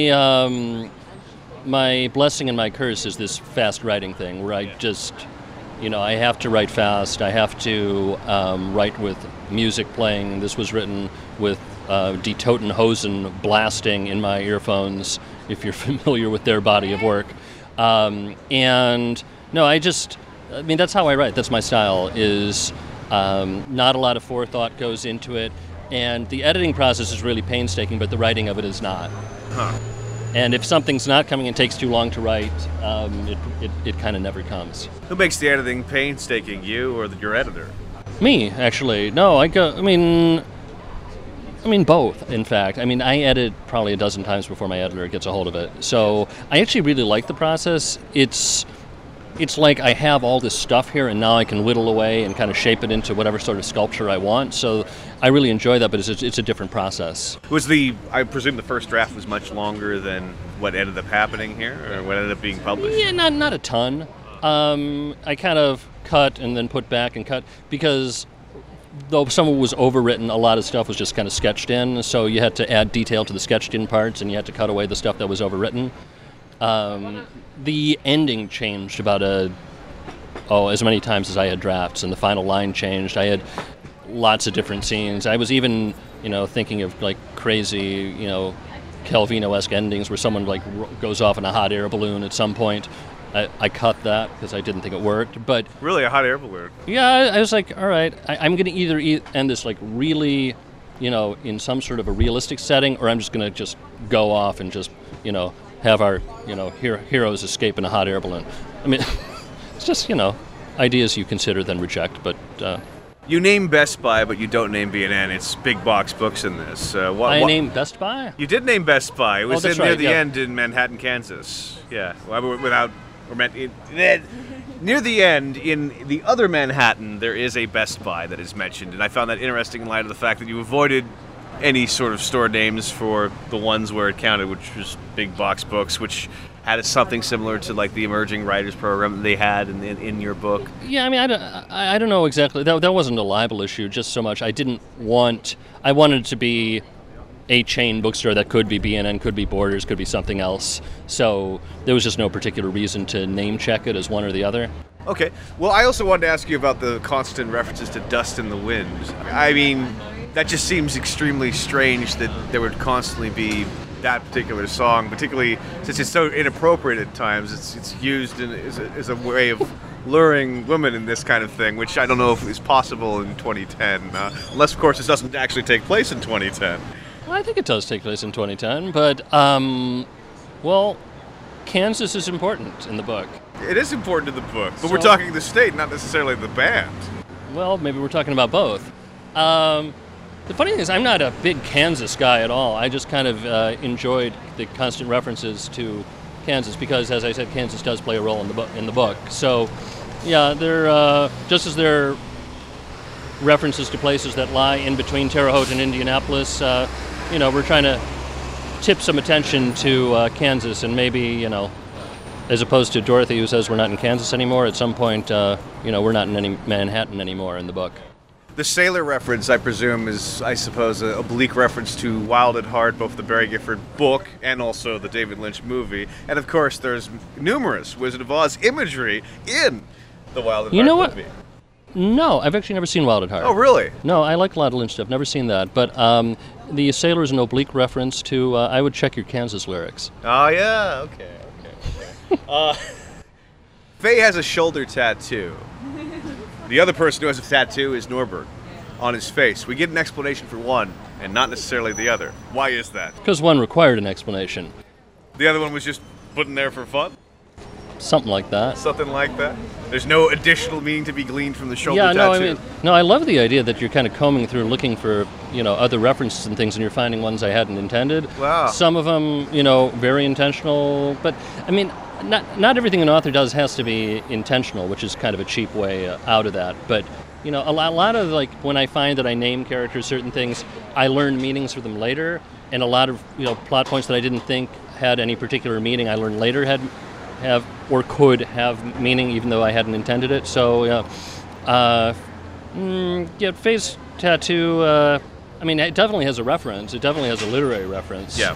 blessing and my curse is this fast writing thing, where I just, I have to write fast. I have to write with music playing. This was written with Die Toten Hosen blasting in my earphones, if you're familiar with their body of work. And no, that's how I write. That's my style. Is not a lot of forethought goes into it. And the editing process is really painstaking, but the writing of it is not. Huh. And if something's not coming and takes too long to write, it kind of never comes. Who makes the editing painstaking, you or your editor? Me, actually. No, I mean, both, in fact. I mean, I edit probably a dozen times before my editor gets a hold of it. So I actually really like the process. It's like I have all this stuff here, and now I can whittle away and kind of shape it into whatever sort of sculpture I want. So I really enjoy that, but it's a different process. I presume the first draft was much longer than what ended up happening here, or what ended up being published? Yeah, not a ton. I kind of cut and then put back and cut, because though some was overwritten, a lot of stuff was just kind of sketched in, so you had to add detail to the sketched in parts, and you had to cut away the stuff that was overwritten. The ending changed about as many times as I had drafts, and the final line changed. I had lots of different scenes. I was even, thinking of like crazy, Calvino-esque endings where someone goes off in a hot air balloon at some point. I cut that because I didn't think it worked. But really, a hot air balloon? Yeah, I was like, all right, I'm going to either end this really, in some sort of a realistic setting, or I'm just going to just go off and just, have our, heroes escape in a hot air balloon. I mean, it's just, ideas you consider then reject, but... You name Best Buy, but you don't name B&N. It's big box books in this. I named Best Buy? You did name Best Buy. It was near the end in Manhattan, Kansas. Yeah, near the end, in the other Manhattan, there is a Best Buy that is mentioned, and I found that interesting in light of the fact that you avoided any sort of store names for the ones where it counted, which was big box books, which had something similar to like the emerging writers program that they had in your book. Yeah, I mean, I don't know exactly. That wasn't a libel issue, just so much. I wanted it to be a chain bookstore that could be B&N, could be Borders, could be something else. So there was just no particular reason to name check it as one or the other. Okay. Well, I also wanted to ask you about the constant references to Dust in the Wind. I mean, that just seems extremely strange that there would constantly be that particular song, particularly since it's so inappropriate at times. It's used as a way of luring women in this kind of thing, which I don't know if is possible in 2010, unless, of course, this doesn't actually take place in 2010. Well, I think it does take place in 2010, but, Kansas is important in the book. It is important in the book, but So- we're talking the state, not necessarily the band. Well, maybe we're talking about both. The funny thing is, I'm not a big Kansas guy at all. I just kind of enjoyed the constant references to Kansas because, as I said, Kansas does play a role in the book. So, yeah, they're just as there are references to places that lie in between Terre Haute and Indianapolis. We're trying to tip some attention to Kansas, and maybe as opposed to Dorothy, who says we're not in Kansas anymore. At some point, we're not in any Manhattan anymore in the book. The sailor reference, I presume, is, I suppose, a oblique reference to Wild at Heart, both the Barry Gifford book and also the David Lynch movie. And of course, there's numerous Wizard of Oz imagery in the Wild at Heart movie. You know what? No, I've actually never seen Wild at Heart. Oh, really? No, I like a lot of Lynch stuff. Never seen that. But the sailor is an oblique reference to I Would Check Your Kansas lyrics. Oh, yeah. Okay. Faye has a shoulder tattoo. The other person who has a tattoo is Norbert on his face. We get an explanation for one and not necessarily the other. Why is that? Because one required an explanation. The other one was just put in there for fun? Something like that. Something like that? There's no additional meaning to be gleaned from the shoulder Yeah, tattoo? no, I love the idea that you're kind of combing through looking for, other references and things, and you're finding ones I hadn't intended. Wow. Some of them, very intentional, but, not everything an author does has to be intentional, which is kind of a cheap way out of that. But, a lot of, like, when I find that I name characters certain things, I learn meanings for them later, and a lot of, plot points that I didn't think had any particular meaning, I learned later have or could have meaning, even though I hadn't intended it. So, face tattoo, it definitely has a reference. It definitely has a literary reference. Yeah.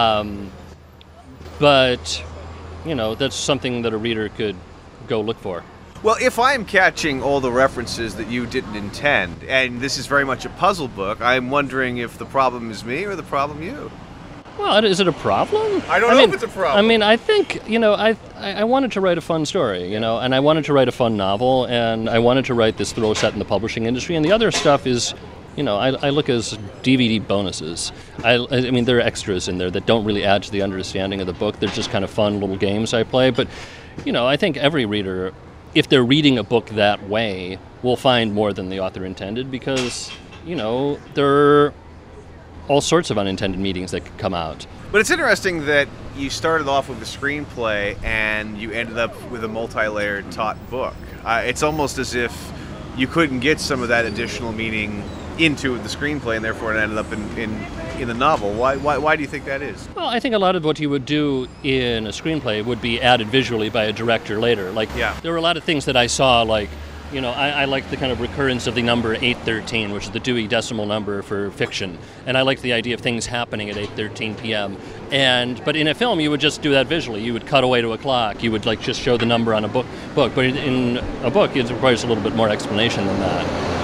But, that's something that a reader could go look for. Well, if I'm catching all the references that you didn't intend, and this is very much a puzzle book, I'm wondering if the problem is me or the problem you. Well, is it a problem? I don't know if it's a problem. I think, I wanted to write a fun story, and I wanted to write a fun novel, and I wanted to write this thrill set in the publishing industry, and the other stuff is, I look as DVD bonuses. There are extras in there that don't really add to the understanding of the book. They're just kind of fun little games I play, but, I think every reader, if they're reading a book that way, will find more than the author intended because, there are all sorts of unintended meanings that could come out. But it's interesting that you started off with a screenplay and you ended up with a multi-layered taut book. It's almost as if you couldn't get some of that additional meaning into the screenplay and therefore it ended up in the novel. Why do you think that is? Well, I think a lot of what you would do in a screenplay would be added visually by a director later. There were a lot of things that I saw, I liked the kind of recurrence of the number 8:13, which is the Dewey Decimal number for fiction. And I liked the idea of things happening at 8:13 p.m. But in a film, you would just do that visually. You would cut away to a clock. You would just show the number on a book. But in a book, it requires a little bit more explanation than that.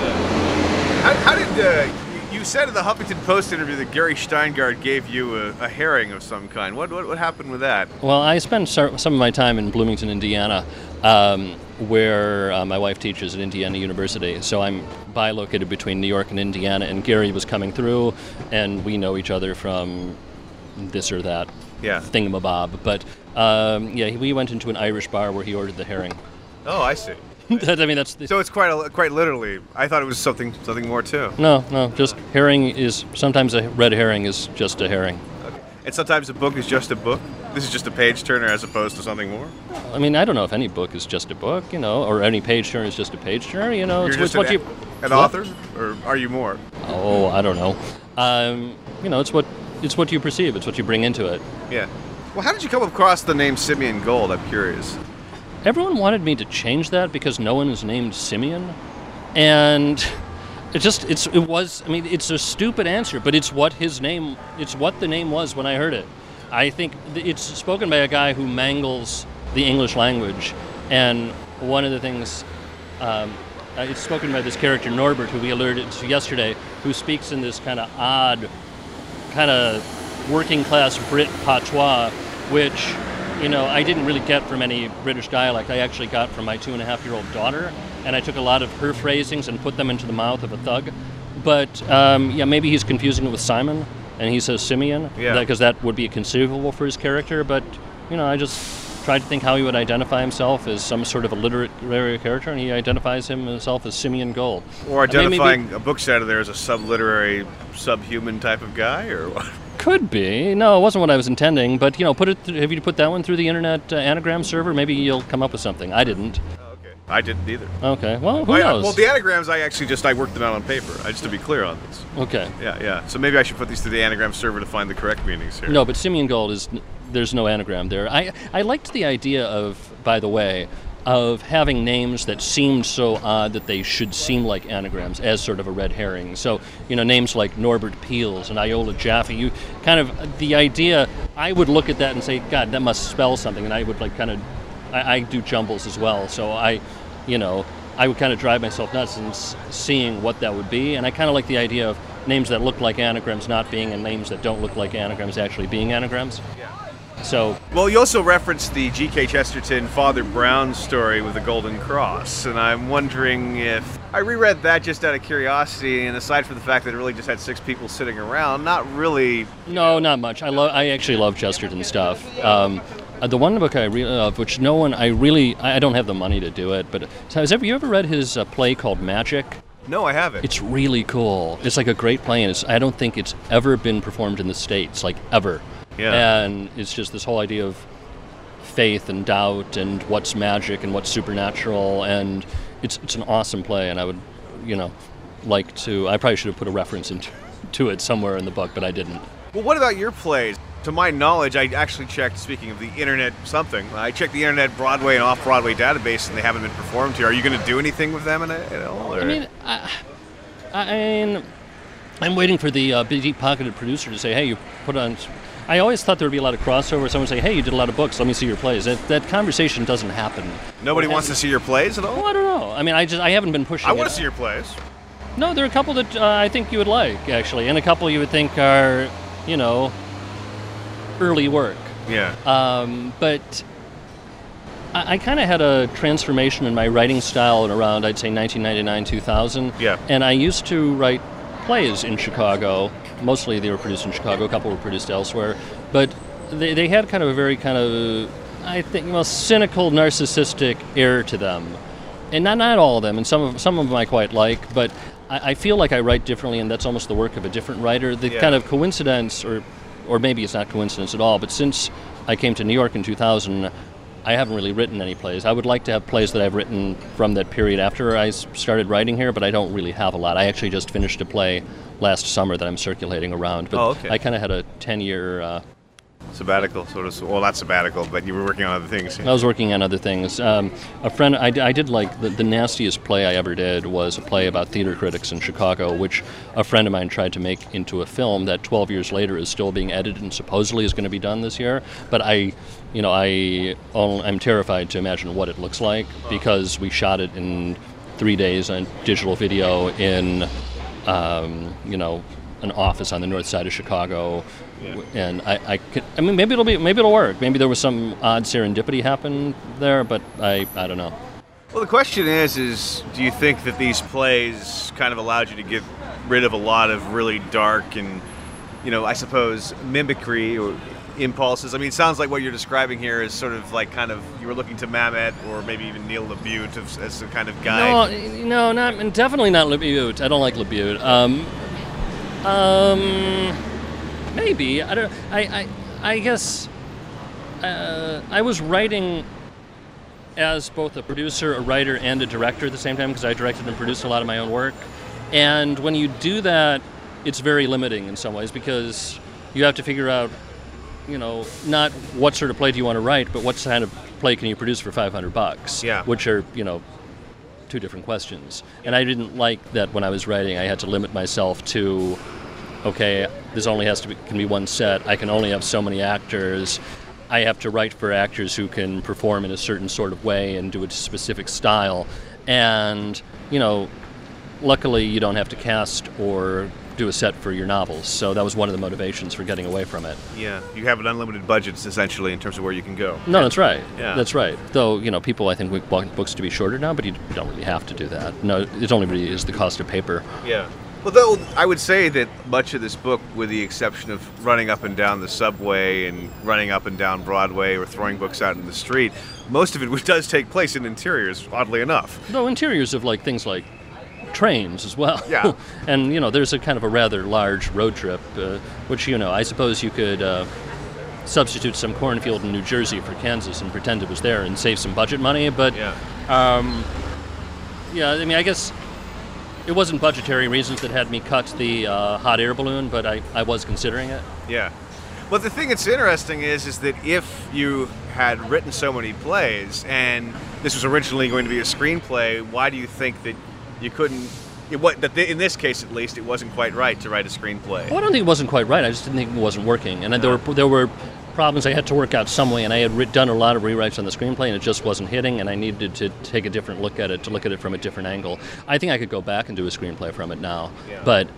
How did you said in the Huffington Post interview that Gary Steingart gave you a herring of some kind? What happened with that? Well, I spent some of my time in Bloomington, Indiana, where my wife teaches at Indiana University. So I'm bilocated between New York and Indiana, and Gary was coming through, and we know each other from this or that thingamabob. But we went into an Irish bar where he ordered the herring. Oh, I see. So it's quite literally. I thought it was something more too. No, just herring is, sometimes a red herring is just a herring. Okay. And sometimes a book is just a book? This is just a page turner as opposed to something more? I don't know if any book is just a book, or any page turner is just a page turner, You're just an author? Or are you more? Oh, I don't know. It's what you perceive, it's what you bring into it. Yeah. Well, how did you come across the name Simeon Gold? I'm curious. Everyone wanted me to change that because no one is named Simeon, and it's a stupid answer, but it's what the name was when I heard it. I think it's spoken by a guy who mangles the English language, and one of the things, it's spoken by this character Norbert, who we alerted to yesterday, who speaks in this kind of odd, kind of working class Brit patois, which I didn't really get from any British dialect. I actually got from my 2.5-year-old daughter, and I took a lot of her phrasings and put them into the mouth of a thug. But, maybe he's confusing it with Simon, and he says Simeon, because that would be conceivable for his character. But, I just tried to think how he would identify himself as some sort of a literary character, and he identifies himself as Simeon Gold. Or identifying a book editor there as a sub-literary, subhuman type of guy, or what? Could be. No, it wasn't what I was intending, but, if you put that one through the internet anagram server, maybe you'll come up with something. I didn't. Oh, okay. I didn't either. Okay, well, who knows? Well, the anagrams, I worked them out on paper, just to be clear on this. Okay. Yeah. So maybe I should put these through the anagram server to find the correct meanings here. No, but Simeon Gold there's no anagram there. I liked the idea of, by the way, of having names that seemed so odd that they should seem like anagrams as sort of a red herring. So, names like Norbert Peels and Iola Jaffe, you kind of, the idea, I would look at that and say, God, that must spell something, and I would I do jumbles as well, so I would kind of drive myself nuts in seeing what that would be, and I kind of like the idea of names that look like anagrams not being, and names that don't look like anagrams actually being anagrams. So, well, you also referenced the G.K. Chesterton Father Brown story with the Golden Cross, and I'm wondering if I reread that just out of curiosity, and aside from the fact that it really just had 6 people sitting around, not really. No, not much. I actually love Chesterton stuff. The one book I really love, which I don't have the money to do it, but have you ever read his play called Magic? No, I haven't. It's really cool. It's like a great play, and I don't think it's ever been performed in the States, like ever. Yeah. And it's just this whole idea of faith and doubt and what's magic and what's supernatural, and it's an awesome play, and I would, like to. I probably should have put a reference to it somewhere in the book, but I didn't. Well, what about your plays? To my knowledge, I actually checked, speaking of the internet I checked the internet Broadway and off-Broadway database, and they haven't been performed here. Are you going to do anything with them at all? Or? I'm waiting for the deep-pocketed producer to say, hey, you put on... I always thought there would be a lot of crossover. Someone would say, hey, you did a lot of books, let me see your plays. That conversation doesn't happen. Nobody wants to see your plays at all? Well, I don't know. I haven't been pushing I want to see your plays. No, there are a couple that I think you would like, actually, and a couple you would think are, early work. Yeah. But I kind of had a transformation in my writing style in around, I'd say, 1999, 2000. Yeah. And I used to write plays in Chicago. Mostly they were produced in Chicago. A couple were produced elsewhere. But they had kind of a very kind of, I think, cynical, narcissistic air to them. And not all of them, and some of them I quite like, but I feel like I write differently, and that's almost the work of a different writer. The kind of coincidence, or maybe it's not coincidence at all, but since I came to New York in 2000, I haven't really written any plays. I would like to have plays that I've written from that period after I started writing here, but I don't really have a lot. I actually just finished a play last summer that I'm circulating around, but I kind of had a 10-year... sabbatical, sort of. Well, not sabbatical, but you were working on other things. I was working on other things. A friend, I did like, the nastiest play I ever did was a play about theater critics in Chicago, which a friend of mine tried to make into a film that 12 years later is still being edited and supposedly is going to be done this year. But I'm terrified to imagine what it looks like, because we shot it in 3 days on digital video in, an office on the north side of Chicago. Yeah. And maybe it'll work. Maybe there was some odd serendipity happen there, but I don't know. Well, the question is do you think that these plays kind of allowed you to get rid of a lot of really dark and, I suppose, mimicry or impulses? I mean, it sounds like what you're describing here is sort of like kind of you were looking to Mamet or maybe even Neil LaBute as a kind of guide. No, definitely not LaBute. I don't like LaBute. Maybe. I don't. I guess I was writing as both a producer, a writer, and a director at the same time, because I directed and produced a lot of my own work. And when you do that, it's very limiting in some ways, because you have to figure out, not what sort of play do you want to write, but what kind of play can you produce for $500? Yeah. Which are, two different questions. And I didn't like that when I was writing. I had to limit myself to, okay, this only can be one set. I can only have so many actors. I have to write for actors who can perform in a certain sort of way and do a specific style. And, luckily you don't have to cast or do a set for your novels. So that was one of the motivations for getting away from it. Yeah, you have an unlimited budget, essentially, in terms of where you can go. No, that's right. Yeah. That's right. Though, people, I think, want books to be shorter now, but you don't really have to do that. No, it only really is the cost of paper. Yeah. Well, though, I would say that much of this book, with the exception of running up and down the subway and running up and down Broadway or throwing books out in the street, most of it does take place in interiors, oddly enough. Though interiors of things like trains as well. Yeah. And, there's a kind of a rather large road trip, which, I suppose you could substitute some cornfield in New Jersey for Kansas and pretend it was there and save some budget money. But, I guess it wasn't budgetary reasons that had me cut the hot air balloon, but I was considering it. Yeah. Well, the thing that's interesting is that if you had written so many plays and this was originally going to be a screenplay, why do you think that you couldn't? In this case, at least, it wasn't quite right to write a screenplay. Well, I don't think it wasn't quite right. I just didn't think it wasn't working, and then there were problems I had to work out some way, and I had done a lot of rewrites on the screenplay, and it just wasn't hitting, and I needed to take a different look at it, to look at it from a different angle. I think I could go back and do a screenplay from it now, but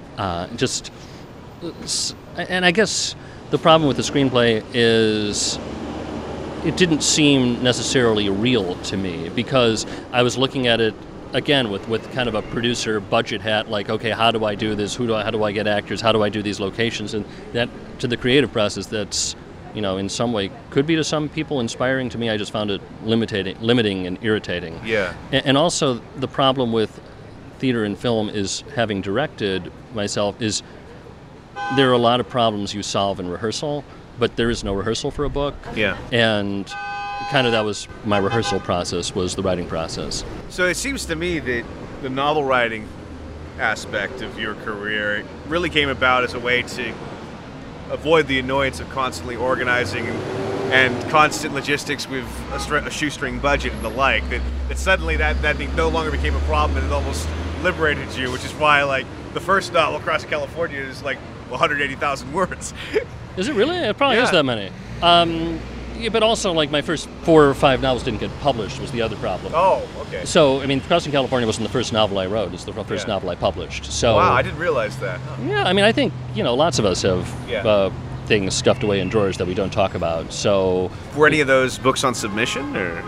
and I guess the problem with the screenplay is it didn't seem necessarily real to me, because I was looking at it again with kind of a producer budget hat, like, okay, how do I do this? How do I get actors? How do I do these locations? And that, to the creative process, that's, in some way could be to some people inspiring. To me, I just found it limiting and irritating. Yeah. And also the problem with theater and film is, having directed myself, is there are a lot of problems you solve in rehearsal, but there is no rehearsal for a book. Yeah. And kind of that was my rehearsal process, was the writing process. So it seems to me that the novel writing aspect of your career really came about as a way to avoid the annoyance of constantly organizing and constant logistics with a shoestring budget and the like, that suddenly that no longer became a problem, and it almost liberated you, which is why, like, the first novel, Crossing California, is like 180,000 words. Is it really? It probably is that many. But also, like, my first 4 or 5 novels didn't get published, was the other problem. Oh, okay. So, I mean, Crossing California wasn't the first novel I wrote. It's the first novel I published. So, wow, I didn't realize that. Huh. Yeah, I mean, I think, lots of us have things stuffed away in drawers that we don't talk about. So, were any of those books on submission, or?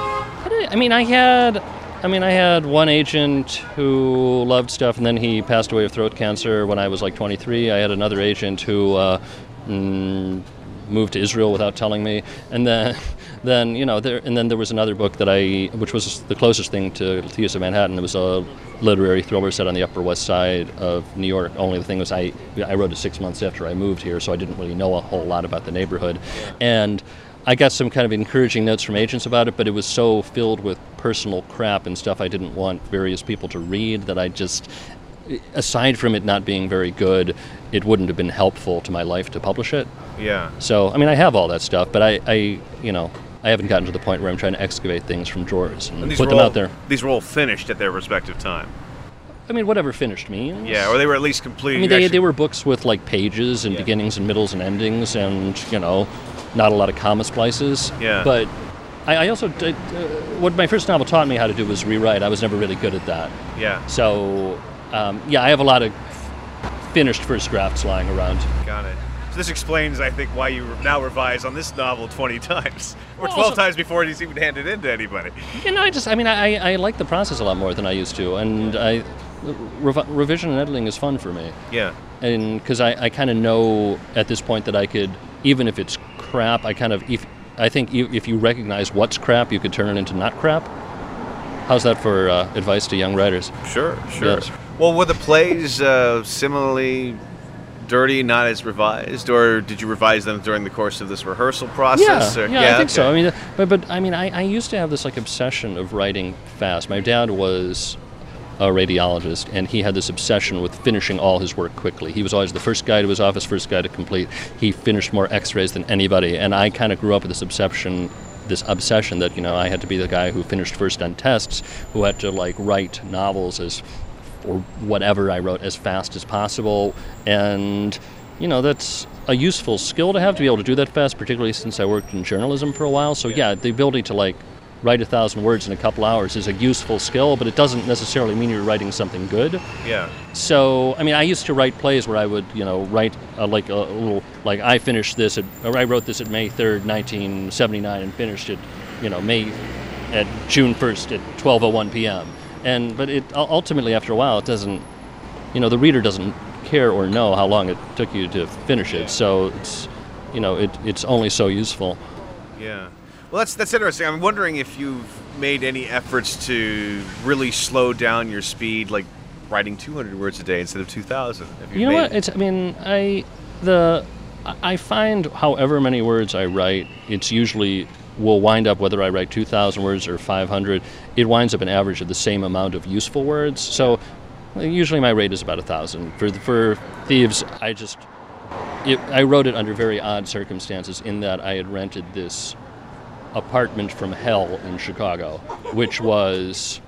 I had one agent who loved stuff, and then he passed away of throat cancer when I was like 23. I had another agent who moved to Israel without telling me, and then there was another book which was the closest thing to Thieves of Manhattan. It was a literary thriller set on the Upper West Side of New York. Only the thing was, I wrote it 6 months after I moved here, so I didn't really know a whole lot about the neighborhood, and I got some kind of encouraging notes from agents about it, but it was so filled with personal crap and stuff I didn't want various people to read that I just, aside from it not being very good, it wouldn't have been helpful to my life to publish it. Yeah. So, I have all that stuff, but I haven't gotten to the point where I'm trying to excavate things from drawers and put them out there. These were all finished at their respective time. Whatever finished means. Yeah, or they were at least completed. They were books with, like, pages and beginnings and middles and endings, and, not a lot of comma splices. Yeah. But I also did, what my first novel taught me how to do was rewrite. I was never really good at that. Yeah. So, I have a lot of finished first drafts lying around. Got it. So this explains, I think, why you now revise on this novel 20 times, or 12 times before it's even handed in to anybody. I like the process a lot more than I used to, and revision and editing is fun for me. Yeah. And because I kind of know at this point that I could, even if it's crap, I think if you recognize what's crap, you could turn it into not crap. How's that for advice to young writers? Sure. Yes. Well, were the plays similarly dirty, not as revised, or did you revise them during the course of this rehearsal process? I think so. I used to have this, like, obsession of writing fast. My dad was a radiologist, and he had this obsession with finishing all his work quickly. He was always the first guy to his office, first guy to complete. He finished more x-rays than anybody, and I kind of grew up with this obsession that, I had to be the guy who finished first on tests, who had to, like, write novels or whatever I wrote as fast as possible. And, that's a useful skill to have, to be able to do that fast, particularly since I worked in journalism for a while. So, the ability to, like, write 1,000 words in a couple hours is a useful skill, but it doesn't necessarily mean you're writing something good. Yeah. So, I used to write plays where I would, write like a little, like, I wrote this at May 3rd, 1979, and finished it, at June 1st at 12:01 p.m. But it ultimately, after a while, it doesn't, the reader doesn't care or know how long it took you to finish it. So it's, it's only so useful. Yeah. Well, that's interesting. I'm wondering if you've made any efforts to really slow down your speed, like writing 200 words a day instead of 2,000. I find however many words I write, it's usually will wind up, whether I write 2,000 words or 500, it winds up an average of the same amount of useful words. So usually my rate is about 1,000. For Thieves, I wrote it under very odd circumstances in that I had rented this apartment from hell in Chicago, which was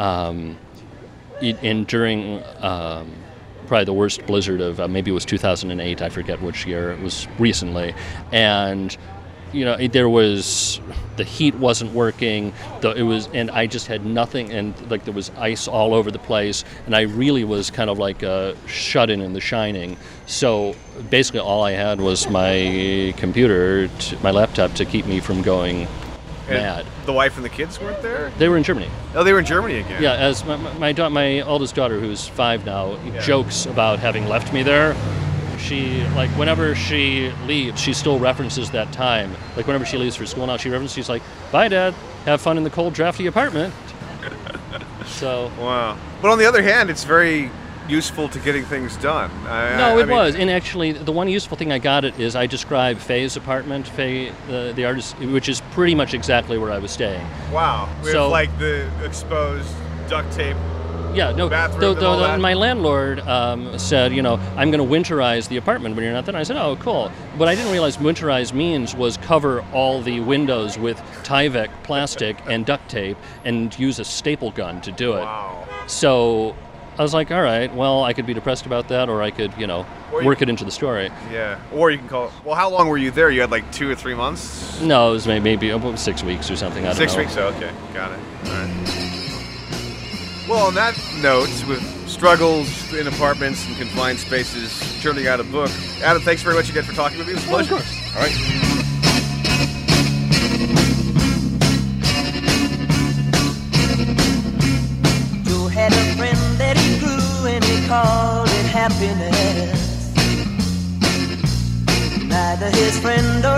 during probably the worst blizzard of maybe it was 2008, I forget which year, it was recently, and there was, the heat wasn't working, and I just had nothing, and like there was ice all over the place, and I really was kind of like shut in The Shining. So basically all I had was my computer, my laptop, to keep me from going mad. The wife and the kids weren't there? They were in Germany. Oh, they were in Germany again. Yeah, as my oldest daughter, who's 5 now, jokes about having left me there. She, like, whenever she leaves, she still references that time. Like, whenever she leaves for school now, she's like, "Bye, Dad. Have fun in the cold, drafty apartment." So. Wow. But on the other hand, it's very useful to getting things done. It was. And actually, the one useful thing I got is I describe Faye's apartment, Faye, the artist, which is pretty much exactly where I was staying. Wow. With, like, the exposed duct tape. Yeah, no. My landlord said, I'm going to winterize the apartment when you're not there. And I said, oh, cool. What I didn't realize winterize means was cover all the windows with Tyvek plastic and duct tape and use a staple gun to do it. Wow. So I was like, all right, well, I could be depressed about that, or I could, work it into the story. Yeah. Or you can call it. Well, how long were you there? You had like 2 or 3 months? No, it was maybe 6 weeks or something. I don't know. 6 weeks, okay. Got it. All right. Well, on that note, with struggles in apartments and confined spaces, churning out a book, Adam, thanks very much again for talking with me. It was a pleasure. Of course. All right. Joe had a friend that he grew and he called it happiness. Neither his friend